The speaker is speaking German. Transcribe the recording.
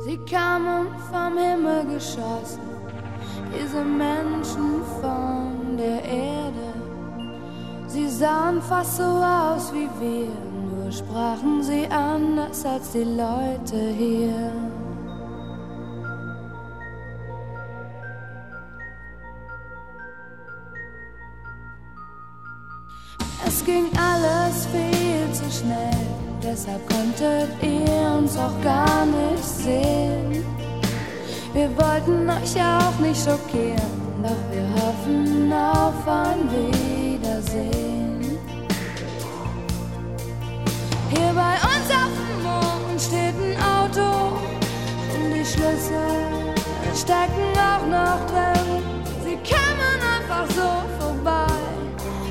Sie kamen vom Himmel geschossen, diese Menschen von der Erde. Sie sahen fast so aus wie wir, nur sprachen sie anders als die Leute hier. Es ging alles viel zu schnell, deshalb konntet ihr uns auch gar nicht sehen. Wir wollten euch auch nicht schockieren, doch wir hoffen auf ein Wiedersehen.